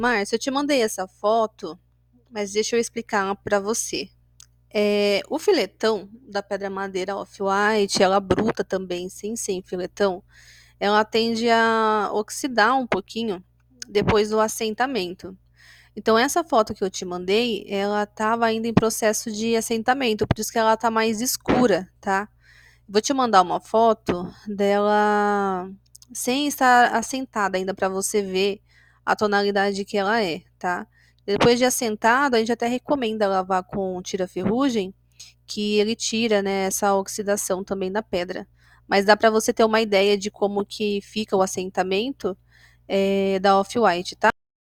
Márcia, eu te mandei essa foto, mas deixa eu explicar para você. O filetão da pedra madeira off-white, ela bruta também, sem filetão, ela tende a oxidar um pouquinho depois do assentamento. Então, essa foto que eu te mandei, ela estava ainda em processo de assentamento, por isso que ela tá mais escura, tá? Vou te mandar uma foto dela sem estar assentada ainda para você ver a tonalidade que ela é, tá? Depois de assentado, a gente até recomenda lavar com tira-ferrugem, que ele tira, né, essa oxidação também da pedra. Mas dá para você ter uma ideia de como que fica o assentamento da Off-White, tá?